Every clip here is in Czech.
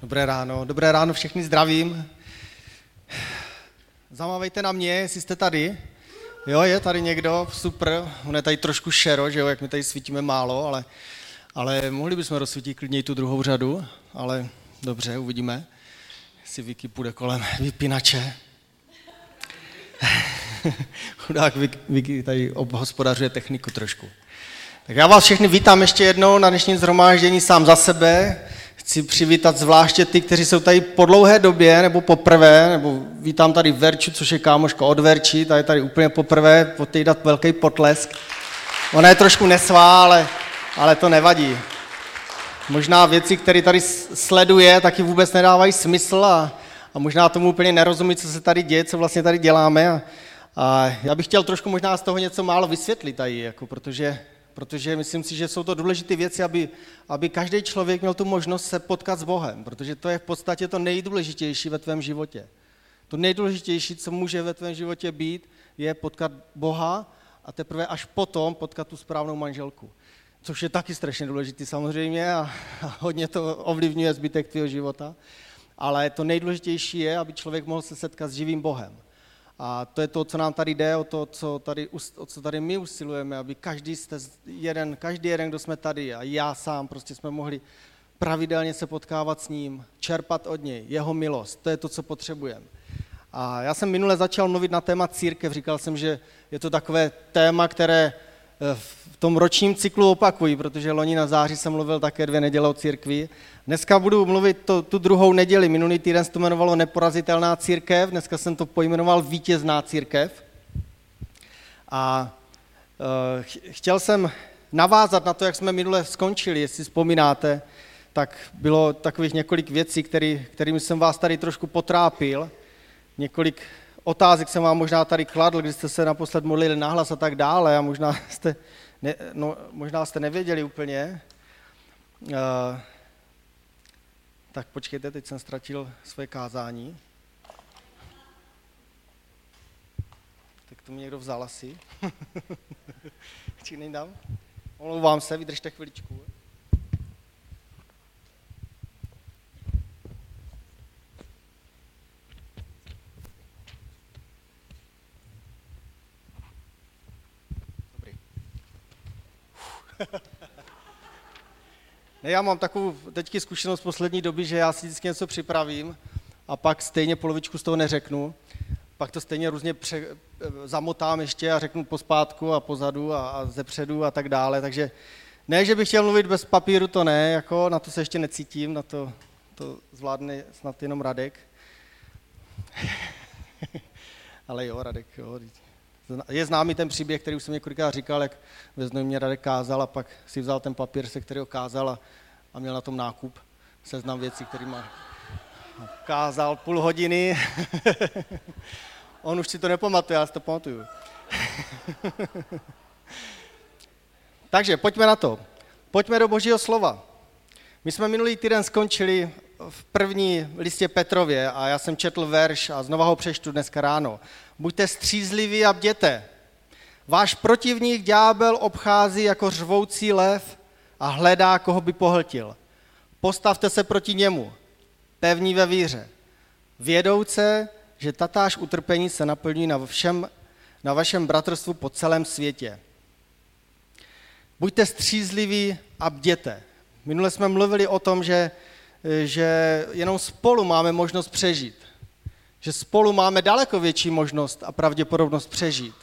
Dobré ráno, všechny zdravím. Zamávejte na mě, jestli jste tady. Jo, je tady někdo, super, on je tady trošku šero, že jo, jak my tady svítíme málo, ale mohli bychom rozsvítit klidně i tu druhou řadu, ale dobře, uvidíme, jestli Vicky půjde kolem vypínače. Chudák Vicky tady obhospodařuje techniku trošku. Tak já vás všechny vítám ještě jednou na dnešním shromáždění sám za sebe. Chci přivítat zvláště ty, kteří jsou tady po dlouhé době, nebo poprvé, nebo vítám tady Verču, což je kámoška od Verči, tady úplně poprvé, pojďte jí dát velký potlesk. Ona je trošku nesvá, ale to nevadí. Možná věci, které tady sleduje, taky vůbec nedávají smysl a možná tomu úplně nerozumí, co se tady děje, co vlastně tady děláme. A já bych chtěl trošku možná z toho něco málo vysvětlit tady, jako protože myslím si, že jsou to důležité věci, aby každý člověk měl tu možnost se potkat s Bohem, protože to je v podstatě to nejdůležitější ve tvém životě. To nejdůležitější, co může ve tvém životě být, je potkat Boha a teprve až potom potkat tu správnou manželku. Což je taky strašně důležitý samozřejmě a hodně to ovlivňuje zbytek tvého života. Ale to nejdůležitější je, aby člověk mohl se setkat s živým Bohem. A to je to, co nám tady jde, o co tady my usilujeme, aby každý jeden, kdo jsme tady a já sám prostě jsme mohli pravidelně se potkávat s ním, čerpat od něj, jeho milost, to je to, co potřebujeme. A já jsem minule začal mluvit na téma církev, říkal jsem, že je to takové téma, které v tom ročním cyklu opakují, protože loni na září jsem mluvil také 2 neděle o církvi. Dneska budu mluvit tu druhou neděli, minulý týden se to jmenovalo Neporazitelná církev, dneska jsem to pojmenoval Vítězná církev. A chtěl jsem navázat na to, jak jsme minule skončili, jestli vzpomínáte, tak bylo takových několik věcí, kterými jsem vás tady trošku potrápil, několik otázek jsem vám možná tady kladl, když jste se naposled modlili nahlas a tak dále a možná jste nevěděli úplně. Tak počkejte, teď jsem ztratil svoje kázání. Tak to mi někdo vzal asi. Či nejdám? Omlouvám se, vydržte chviličku. Ne, já mám takovou teďky zkušenost z poslední doby, že já si vždycky něco připravím a pak stejně polovičku z toho neřeknu. Pak to stejně různě zamotám ještě a řeknu pospátku a pozadu a zepředu a tak dále. Takže ne, že bych chtěl mluvit bez papíru, to ne, jako na to se ještě necítím, na to zvládne snad jenom Radek. Ale jo, Radek, jo. Je známý ten příběh, který už jsem několikrát říkal, jak ve Znojmě Radek kázal a pak si vzal ten papír, se kterého kázal a měl na tom nákup, seznam věcí, kterými kázal půl hodiny. On už si to nepamatuje, já si to pamatuju. Takže pojďme na to. Pojďme do Božího slova. My jsme minulý týden skončili v první listě Petrově a já jsem četl verš a znova ho přečtu dneska ráno. Buďte střízliví a bděte. Váš protivník ďábel obchází jako řvoucí lev a hledá, koho by pohltil. Postavte se proti němu, pevní ve víře, vědouce, že tatáž utrpení se naplní na vašem bratrstvu po celém světě. Buďte střízliví a bděte. Minule jsme mluvili o tom, že jenom spolu máme možnost přežít. Že spolu máme daleko větší možnost a pravděpodobnost přežít.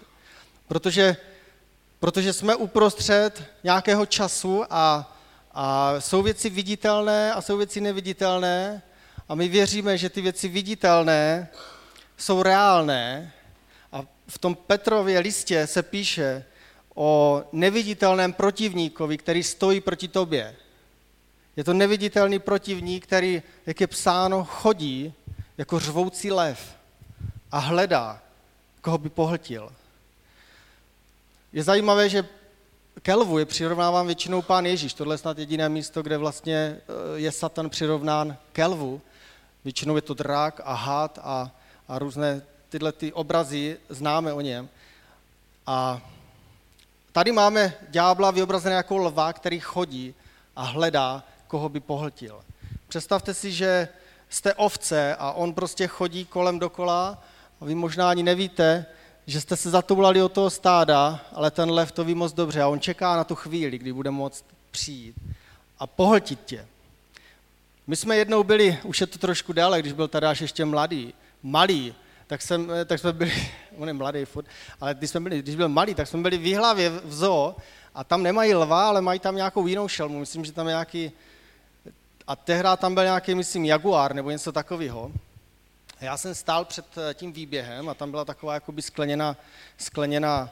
Protože jsme uprostřed nějakého času a jsou věci viditelné a jsou věci neviditelné a my věříme, že ty věci viditelné jsou reálné a v tom Petrově listě se píše o neviditelném protivníkovi, který stojí proti tobě. Je to neviditelný protivník, který, jak je psáno, chodí jako řvoucí lev a hledá, koho by pohltil. Je zajímavé, že ke lvu je přirovnáván většinou Pán Ježíš. Tohle je snad jediné místo, kde vlastně je Satan přirovnán ke lvu. Většinou je to drak a had a různé tyhle ty obrazy známe o něm. A tady máme ďábla vyobrazené jako lva, který chodí a hledá, koho by pohltil. Představte si, že jste ovce a on prostě chodí kolem dokola a vy možná ani nevíte, že jste se zatoulali od toho stáda, ale ten lev to ví moc dobře a on čeká na tu chvíli, kdy bude moct přijít a pohltit tě. My jsme jednou byli, už je to trošku déle, když byl Tadáš ještě malý, tak jsme byli, on je mladý furt, ale když byl malý, tak jsme byli v Jihlavě v zoo a tam nemají lva, ale mají tam nějakou jinou šelmu, myslím, že tam je nějaký, a tehdy tam byl nějaký, myslím, jaguár nebo něco takového. Já jsem stál před tím výběhem a tam byla taková jakoby skleněná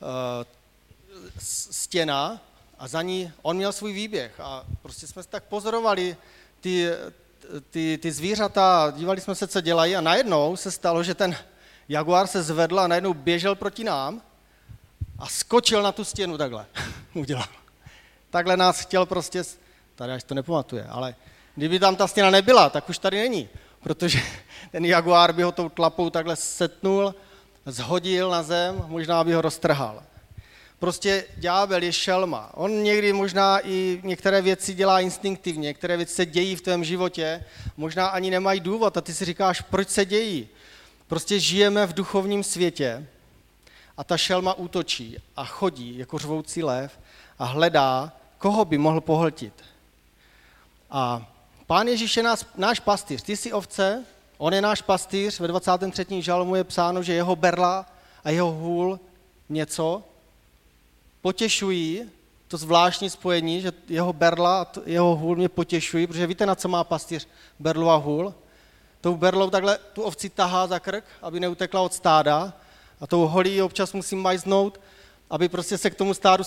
stěna a za ní on měl svůj výběh a prostě jsme se tak pozorovali ty zvířata, dívali jsme se, co dělají a najednou se stalo, že ten jaguár se zvedl a najednou běžel proti nám a skočil na tu stěnu takhle. Udělal. Takhle nás chtěl prostě, tady až to nepamatuje, ale kdyby tam ta stěna nebyla, tak už tady není, protože ten jaguár by ho tou tlapou takhle setnul, zhodil na zem, možná by ho roztrhal. Prostě ďábel je šelma. On někdy možná i některé věci dělá instinktivně, některé věci se dějí v tvém životě, možná ani nemají důvod a ty si říkáš, proč se dějí. Prostě žijeme v duchovním světě a ta šelma útočí a chodí jako řvoucí lev a hledá, koho by mohl pohltit. A Pán Ježíš je náš pastýř. Ty jsi ovce, on je náš pastýř. Ve 23. žalmu je psáno, že jeho berla a jeho hůl něco potěšují, to zvláštní spojení, že jeho berla a jeho hůl mě potěšují, protože víte, na co má pastýř berlu a hůl? Tou berlou takhle tu ovci tahá za krk, aby neutekla od stáda a tou holí občas musí majznout, aby prostě se k tomu stádu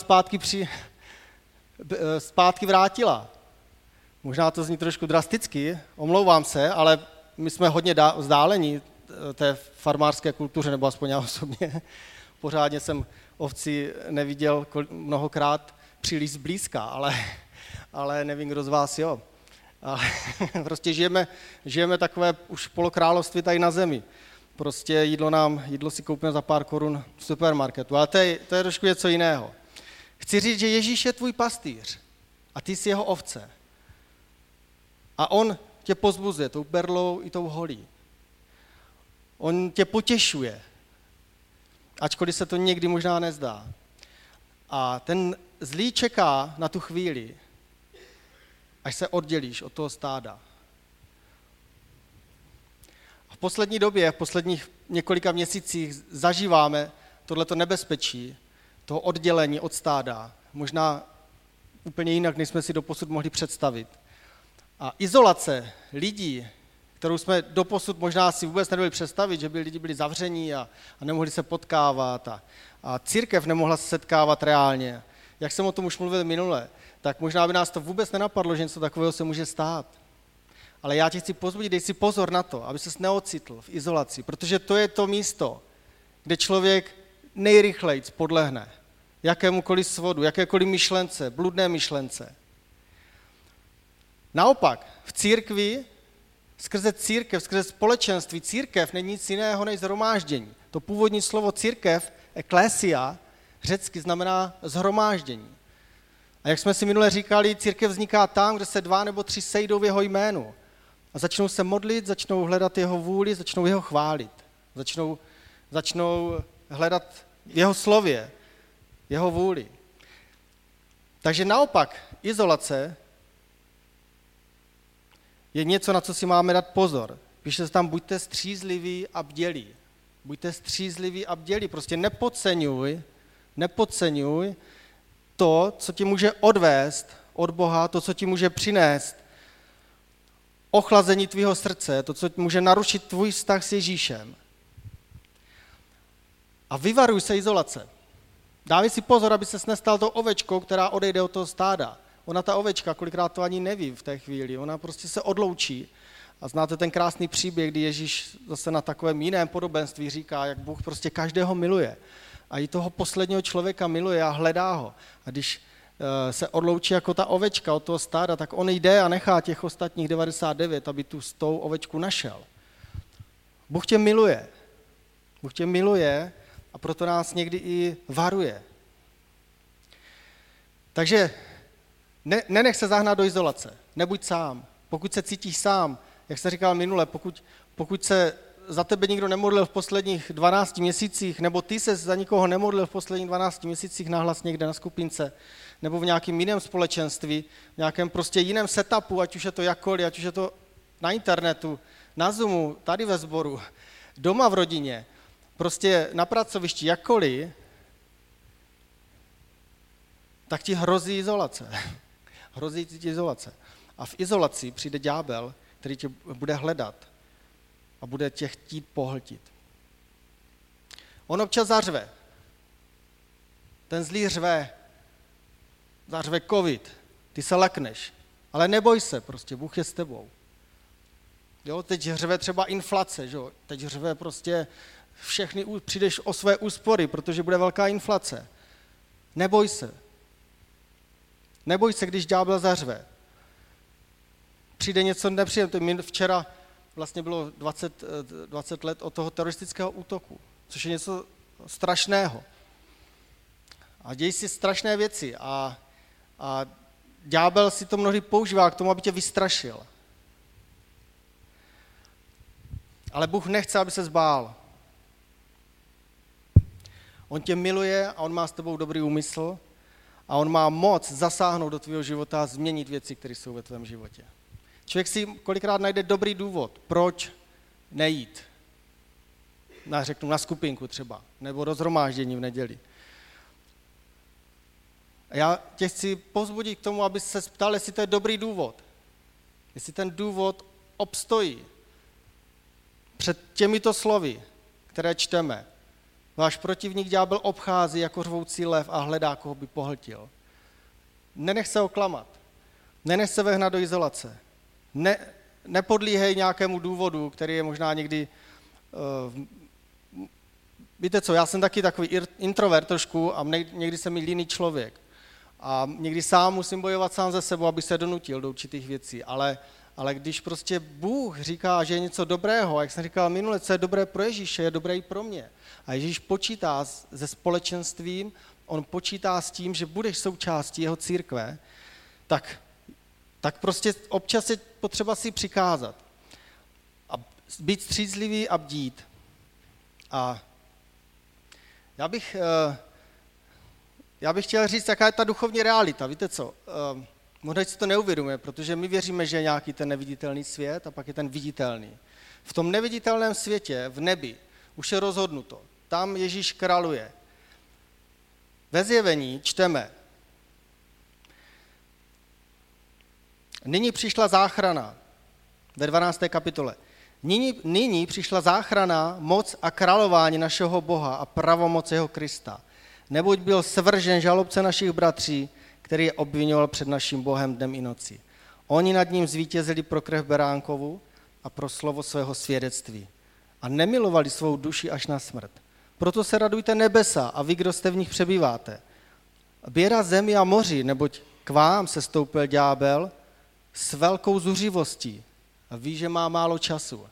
zpátky vrátila. Možná to zní trošku drasticky, omlouvám se, ale my jsme hodně vzdálení té farmářské kultuře, nebo aspoň já osobně. Pořádně jsem ovci neviděl mnohokrát příliš zblízka, ale nevím, kdo z vás jo. Ale prostě žijeme takové už polokrálovství tady na zemi. Prostě jídlo si koupíme za pár korun v supermarketu, ale to je trošku něco jiného. Chci říct, že Ježíš je tvůj pastýř a ty jsi jeho ovce. A on tě pozbuzuje tou berlou i tou holí. On tě potěšuje, ačkoliv se to někdy možná nezdá. A ten zlý čeká na tu chvíli, až se oddělíš od toho stáda. A v poslední době, v posledních několika měsících zažíváme tohleto nebezpečí, toho oddělení od stáda. Možná úplně jinak, než jsme si doposud mohli představit. A izolace lidí, kterou jsme doposud možná si vůbec nedovedli představit, že by lidi byli zavření a nemohli se potkávat a církev nemohla se setkávat reálně. Jak jsem o tom už mluvil minule, tak možná by nás to vůbec nenapadlo, že něco takového se může stát. Ale já tě chci pozbudit, dej si pozor na to, aby ses neocitl v izolaci, protože to je to místo, kde člověk nejrychleji podlehne jakémukoliv svodu, jakékoliv myšlence, bludné myšlence. Naopak, v církvi, skrze církev, skrze společenství, církev není nic jiného než shromáždění. To původní slovo církev, eklésia, řecky znamená shromáždění. A jak jsme si minule říkali, církev vzniká tam, kde se 2 nebo 3 sejdou v jeho jménu. A začnou se modlit, začnou hledat jeho vůli, začnou jeho chválit. Začnou hledat v jeho slově, jeho vůli. Takže naopak, izolace je něco, na co si máme dát pozor. Píše se tam, buďte střízliví a bdělí. Buďte střízliví a bdělí. Prostě nepodceňuj to, co ti může odvést od Boha, to, co ti může přinést ochlazení tvýho srdce, to, co ti může narušit tvůj vztah s Ježíšem. A vyvaruj se izolace. Dávej si pozor, aby ses nestal tou ovečkou, která odejde od toho stáda. Ona, ta ovečka, kolikrát to ani neví v té chvíli, ona prostě se odloučí. A znáte ten krásný příběh, kdy Ježíš zase na takovém jiném podobenství říká, jak Bůh prostě každého miluje. A i toho posledního člověka miluje a hledá ho. A když se odloučí jako ta ovečka od toho stáda, tak on jde a nechá těch ostatních 99, aby tu s tou ovečku našel. Bůh tě miluje. Bůh tě miluje a proto nás někdy i varuje. Takže nenech se zahnat do izolace, nebuď sám. pokud se cítíš sám, jak jsem říkal minule, pokud se za tebe nikdo nemodlil v posledních 12 měsících, nebo ty se za nikoho nemodlil v posledních 12 měsících nahlas někde na skupince, nebo v nějakém jiném společenství, v nějakém prostě jiném setupu, ať už je to jakkoliv, ať už je to na internetu, na Zoomu, tady ve sboru, doma v rodině, prostě na pracovišti, jakkoliv, tak ti hrozí izolace. Hrozí ti izolace. A v izolaci přijde ďábel, který tě bude hledat a bude tě chtít pohltit. On občas zařve. Ten zlý řve. Zařve covid. Ty se lekneš. Ale neboj se, prostě Bůh je s tebou. Jo, teď řve třeba inflace, že? Teď řve prostě přijdeš o své úspory, protože bude velká inflace. Neboj se. Neboj se, když ďábel zařve. Přijde něco nepříjemného. Včera vlastně bylo 20 let od toho teroristického útoku, což je něco strašného. A dějí si strašné věci a ďábel si to mnohdy používá k tomu, aby tě vystrašil. Ale Bůh nechce, aby se zbál. On tě miluje a on má s tebou dobrý úmysl a on má moc zasáhnout do tvého života a změnit věci, které jsou ve tvém životě. Člověk si kolikrát najde dobrý důvod, proč nejít. Řeknu na skupinku třeba, nebo do shromáždění v neděli. A já tě chci povzbudit k tomu, aby se ptal, jestli to je dobrý důvod. Jestli ten důvod obstojí před těmito slovy, které čteme. Váš protivník ďábel obchází jako řvoucí lev a hledá, koho by pohltil. Nenech se oklamat. Nenech se vehnat do izolace. Nepodlíhej nějakému důvodu, který je možná někdy... Víte co, já jsem taky takový introvert trošku a někdy jsem i líný člověk. A někdy sám musím bojovat sám ze sebou, aby se donutil do určitých věcí. Ale když prostě Bůh říká, že je něco dobrého, a jak jsem říkal minule, co je dobré pro Ježíše, je dobré i pro mě. A Ježíš počítá se společenstvím, on počítá s tím, že budeš součástí jeho církve, tak prostě občas je potřeba si přikázat. A být střízlivý a bdít. A já bych chtěl říct, jaká je ta duchovní realita. Víte co? Možná si to neuvědomuje, protože my věříme, že je nějaký ten neviditelný svět a pak je ten viditelný. V tom neviditelném světě, v nebi, už je rozhodnuto. Tam Ježíš králuje. Ve Zjevení čteme. Nyní přišla záchrana, ve 12. kapitole. Nyní přišla záchrana, moc a králování našeho Boha a pravomoc jeho Krista. Neboť byl svržen žalobce našich bratří, který je obvinoval před naším Bohem dnem i nocí. Oni nad ním zvítězili pro krev beránkovu a pro slovo svého svědectví. A nemilovali svou duši až na smrt. Proto se radujte nebesa a vy, kdo jste v nich přebýváte. Běda zemi a moři, neboť k vám se stoupil ďábel s velkou zuřivostí a ví, že má málo času.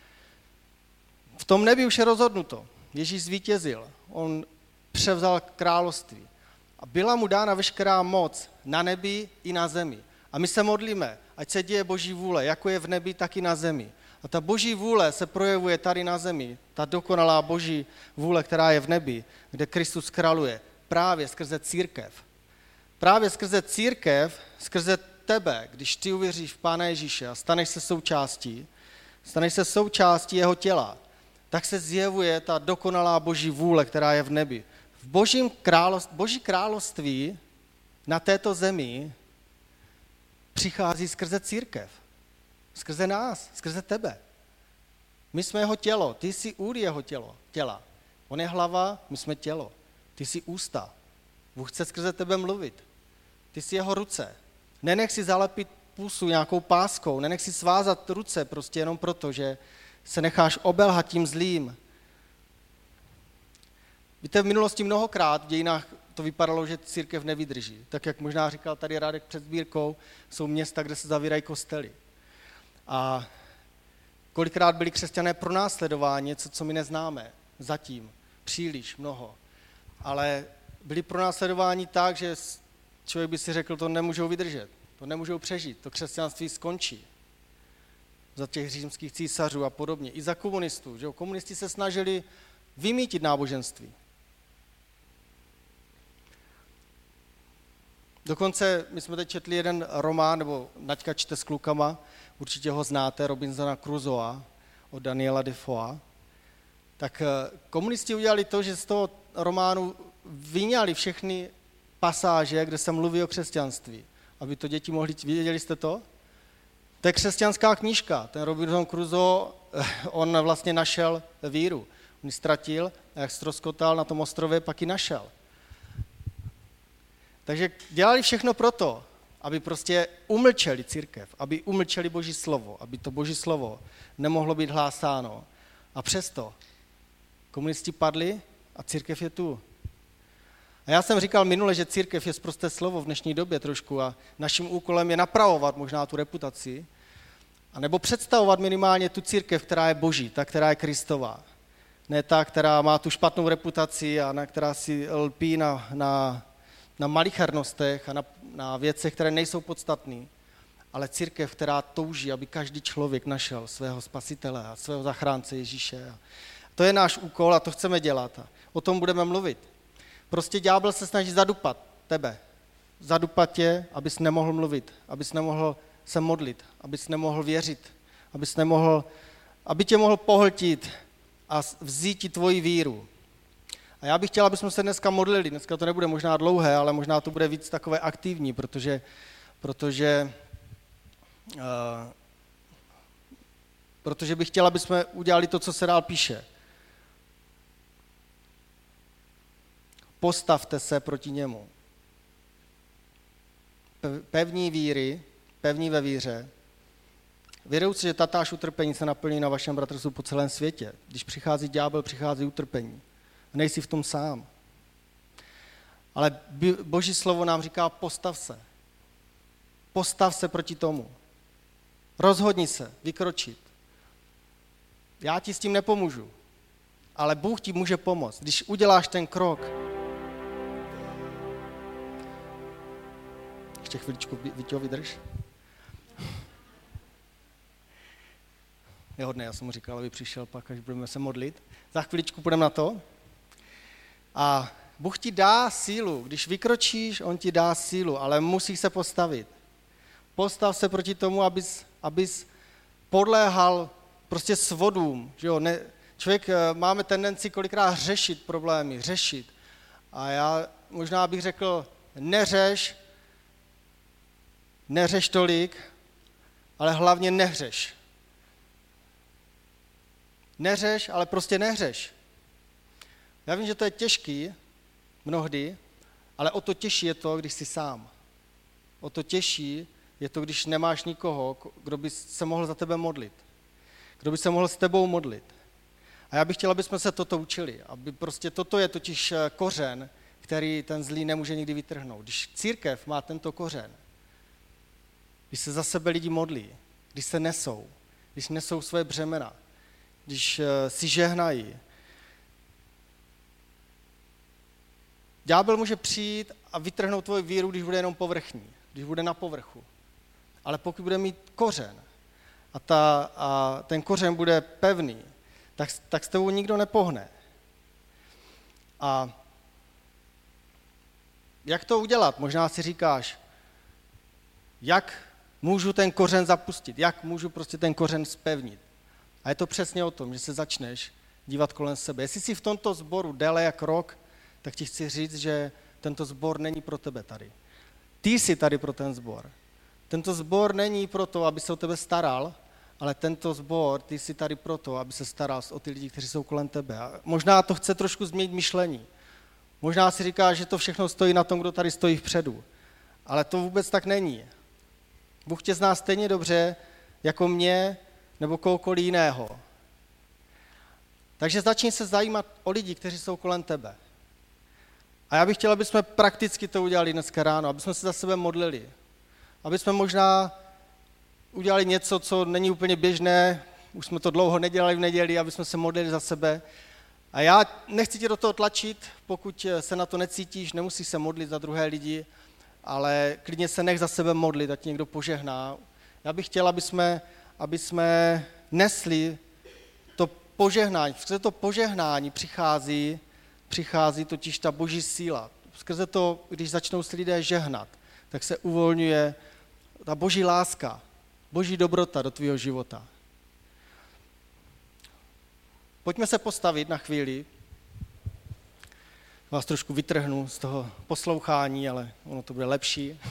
V tom nebi už je rozhodnuto. Ježíš zvítězil. On převzal království. A byla mu dána veškerá moc na nebi i na zemi. A my se modlíme, ať se děje Boží vůle, jako je v nebi, tak i na zemi. A ta Boží vůle se projevuje tady na zemi, ta dokonalá Boží vůle, která je v nebi, kde Kristus králuje, právě skrze církev. Právě skrze církev, skrze tebe, když ty uvěříš v Pána Ježíše a staneš se součástí jeho těla, tak se zjevuje ta dokonalá Boží vůle, která je v nebi. V Boží království na této zemi přichází skrze církev, skrze nás, skrze tebe. My jsme jeho tělo, ty jsi úd jeho těla. On je hlava, my jsme tělo. Ty jsi ústa. Bůh chce skrze tebe mluvit. Ty jsi jeho ruce. Nenech si zalepit pusu nějakou páskou, nenech si svázat ruce prostě jenom proto, že se necháš obelhat tím zlým. Víte, v minulosti mnohokrát v dějinách to vypadalo, že církev nevydrží. Tak jak možná říkal tady Radek před sbírkou, jsou města, kde se zavírají kostely. A kolikrát byli křesťané pronásledováni, něco, co my neznáme zatím, příliš mnoho. Ale byli pronásledováni tak, že člověk by si řekl, to nemůžou vydržet, to nemůžou přežít, to křesťanství skončí. za těch římských císařů a podobně, i za komunistů. Že jo? Komunisti se snažili vymýtit náboženství. Dokonce my jsme teď četli jeden román, nebo Naďka čte s klukama, určitě ho znáte, Robinsona Crusoea od Daniela Defoea. Tak komunisti udělali to, že z toho románu vyňali všechny pasáže, kde se mluví o křesťanství, aby to děti mohly, věděli jste to? To je křesťanská knížka, ten Robinson Crusoe, on vlastně našel víru. On ji ztratil a jak ztroskotal na tom ostrově, pak ji našel. Takže dělali všechno proto, aby prostě umlčeli církev, aby umlčeli Boží slovo, aby to Boží slovo nemohlo být hlásáno. A přesto komunisti padli a církev je tu. A já jsem říkal minule, že církev je sprosté slovo v dnešní době trošku a naším úkolem je napravovat možná tu reputaci, anebo představovat minimálně tu církev, která je Boží, ta, která je Kristová. Ne ta, která má tu špatnou reputaci a která si lpí na malichernostech a na věcech, které nejsou podstatné, ale církev, která touží, aby každý člověk našel svého spasitele a svého zachránce Ježíše. To je náš úkol a to chceme dělat. A o tom budeme mluvit. Prostě ďábel se snaží zadupat tebe. Zadupat tě, abys nemohl mluvit, abys nemohl se modlit, abys nemohl věřit, aby tě mohl pohltit a vzít ti tvoji víru. A já bych chtěl, abychom se dneska modlili. Dneska to nebude možná dlouhé, ale možná to bude víc takové aktivní, protože bych chtěl, aby jsme udělali to, co se dál píše. Postavte se proti němu. Pevní víry, pevní ve víře, vědoucí, že tatáž utrpení se naplní na vašem bratrstvu po celém světě. Když přichází ďábel, přichází utrpení. Nejsi v tom sám. Ale Boží slovo nám říká, postav se. Postav se proti tomu. Rozhodni se, vykročit. Já ti s tím nepomůžu, ale Bůh ti může pomoct. Když uděláš ten krok, ještě chviličku, Víťo, vydrž. Je hodné, já jsem mu říkal, aby přišel pak, až budeme se modlit. Za chviličku půjdeme na to. A Bůh ti dá sílu, když vykročíš, on ti dá sílu, ale musíš se postavit. Postav se proti tomu, abys podléhal prostě svodům. Že jo? Máme tendenci kolikrát řešit problémy, řešit. A já možná bych řekl, neřeš tolik, ale hlavně nehřeš. Neřeš, ale prostě nehřeš. Já vím, že to je těžký mnohdy, ale o to těžší je to, když jsi sám. O to těžší je to, když nemáš nikoho, kdo by se mohl za tebe modlit. Kdo by se mohl s tebou modlit. A já bych chtěl, aby jsme se toto učili. Aby prostě toto je totiž kořen, který ten zlý nemůže nikdy vytrhnout. Když církev má tento kořen, když se za sebe lidi modlí, když nesou své břemena, když si žehnají, ďábel může přijít a vytrhnout tvoji víru, když bude jenom povrchní, když bude na povrchu. Ale pokud bude mít kořen a ten kořen bude pevný, tak s tebou nikdo nepohne. A jak to udělat? Možná si říkáš, jak můžu ten kořen zapustit, jak můžu prostě ten kořen zpevnit. A je to přesně o tom, že se začneš dívat kolem sebe. Jestli jsi v tomto sboru déle jak rok, tak ti chci říct, že tento sbor není pro tebe tady. Ty jsi tady pro ten sbor. Tento sbor není proto, aby se o tebe staral, ale tento sbor, ty jsi tady proto, aby se staral o ty lidi, kteří jsou kolem tebe. A možná to chce trošku změnit myšlení. Možná si říkáš, že to všechno stojí na tom, kdo tady stojí vpředu. Ale to vůbec tak není. Bůh tě zná stejně dobře, jako mě, nebo kohokoliv jiného. Takže začni se zajímat o lidi, kteří jsou kolem tebe. A já bych chtěl, aby jsme prakticky to udělali dneska ráno, aby jsme se za sebe modlili. Aby jsme možná udělali něco, co není úplně běžné, už jsme to dlouho nedělali v neděli, aby jsme se modlili za sebe. A já nechci tě do toho tlačit, pokud se na to necítíš, nemusíš se modlit za druhé lidi, ale klidně se nech za sebe modlit, ať někdo požehná. Já bych chtěl, aby jsme aby jsme nesli to požehnání. Skrze to požehnání přichází totiž ta boží síla. Skrze to, když začnou si lidé žehnat, tak se uvolňuje ta boží láska, boží dobrota do tvého života. Pojďme se postavit na chvíli. Vás trošku vytrhnu z toho poslouchání, ale ono to bude lepší.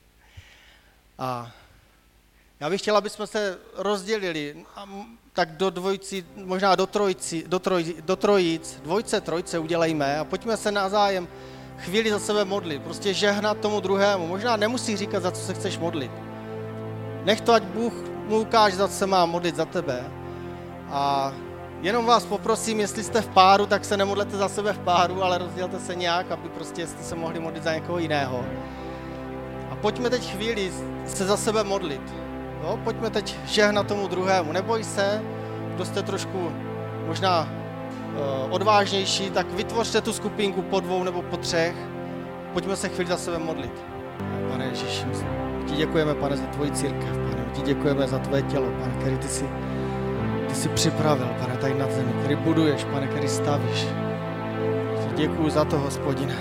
A já bych chtěla, aby jsme se rozdělili tak do dvojici, možná do trojic, dvojce, trojce udělejme a pojďme se navzájem chvíli za sebe modlit, prostě žehnat tomu druhému. Možná nemusí říkat, za co se chceš modlit. Nech to, ať Bůh mu ukáže, za co se má modlit za tebe. A jenom vás poprosím, jestli jste v páru, tak se nemodlete za sebe v páru, ale rozdělte se nějak, aby prostě jste se mohli modlit za někoho jiného. A pojďme teď chvíli se za sebe modlit. Jo? Pojďme teď žehnat tomu druhému. Neboj se, kdo jste trošku možná odvážnější, tak vytvořte tu skupinku po 2 nebo po 3. Pojďme se chvíli za sebe modlit. Pane Ježíši, ti děkujeme, Pane, za tvoji církev, Pane, ti děkujeme za tvoje tělo, Pane, který ty jsi připravil, Pane, tady na zemi, který buduješ, Pane, který stavíš. Ti děkuju za to, Hospodine.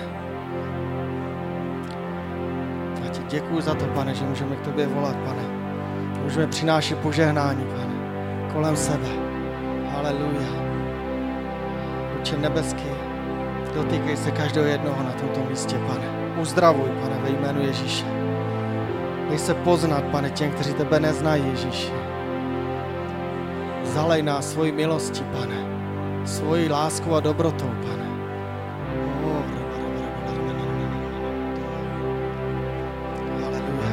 Já ti děkuju za to, Pane, že můžeme k tobě volat, Pane. Můžeme přinášet požehnání, Pane, kolem sebe. Haleluja. Otče nebeský, dotýkej se každého jednoho na tomto místě, Pane. Uzdravuj, Pane, ve jménu Ježíše. Dej se poznat, Pane, těm, kteří tebe neznají, Ježíši. Zalej nás svojí milostí, Pane, svojí láskou a dobrotou, Pane. Haleluja.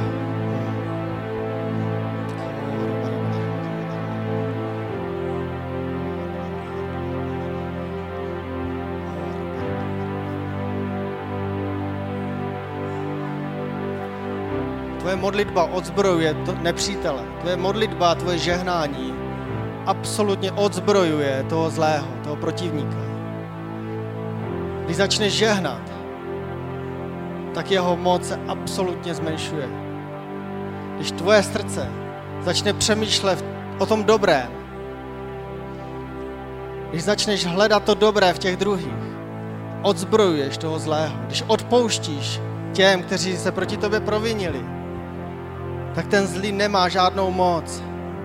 Tvoje modlitba odzbrojuje nepřítele. Tvoje modlitba, tvoje žehnání absolutně odzbrojuje toho zlého, toho protivníka. Když začneš žehnat, tak jeho moc se absolutně zmenšuje. Když tvoje srdce začne přemýšlet o tom dobrém, když začneš hledat to dobré v těch druhých, odzbrojuješ toho zlého. Když odpouštíš těm, kteří se proti tobě provinili, tak ten zlý nemá žádnou moc.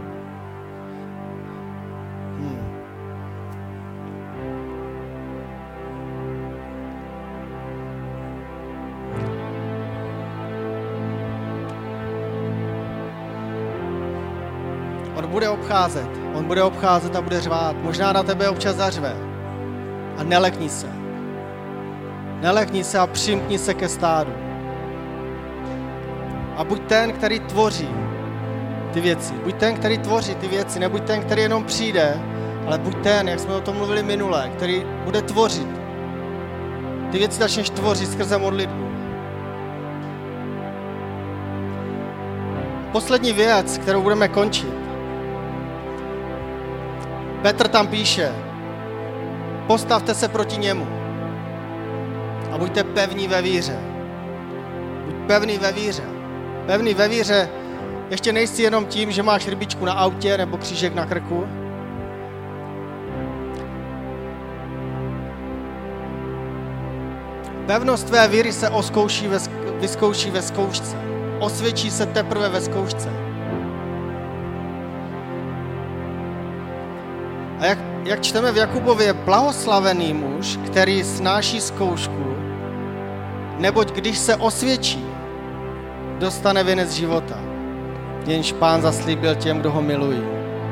On bude obcházet a bude řvát. Možná na tebe občas zařve. A nelekni se. Nelekni se a přimkni se ke stádu. A buď ten, který tvoří ty věci. Buď ten, který tvoří ty věci. Nebuď ten, který jenom přijde, ale buď ten, jak jsme o tom mluvili minule, který bude tvořit. Ty věci začneš tvořit skrze modlitbu. Poslední věc, kterou budeme končit. Petr tam píše, postavte se proti němu a buďte pevní ve víře. Buď pevný ve víře. Pevný ve víře ještě nejsi jenom tím, že máš rybičku na autě nebo křížek na krku. Pevnost tvé víry se vyzkouší ve zkoušce. Osvědčí se teprve ve zkoušce. A jak čteme v Jakubově, blahoslavený muž, který snáší zkoušku, neboť když se osvědčí, dostane věnec života, jenž Pán zaslíbil těm, kdo ho milují.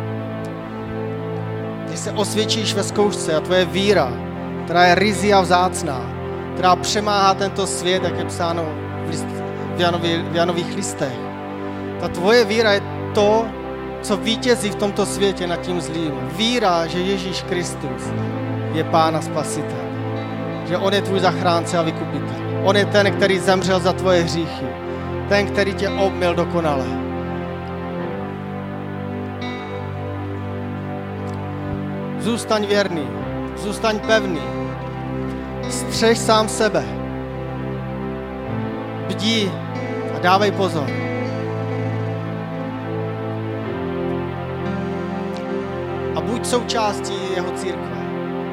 Když se osvědčíš ve zkoušce a tvoje víra, která je ryzí a vzácná, která přemáhá tento svět, jak je psáno v Janových listech, ta tvoje víra je to, co vítězí v tomto světě nad tím zlým. Víra, že Ježíš Kristus je Pán a Spasitel. Že on je tvůj zachránce a vykupitel. On je ten, který zemřel za tvoje hříchy. Ten, který tě obmyl dokonale. Zůstaň věrný, zůstaň pevný. Střež sám sebe. Bdí a dávej pozor. buď součástí jeho církve.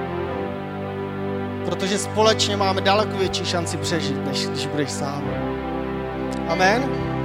Protože společně máme daleko větší šanci přežít, než když budeš sám. Amen.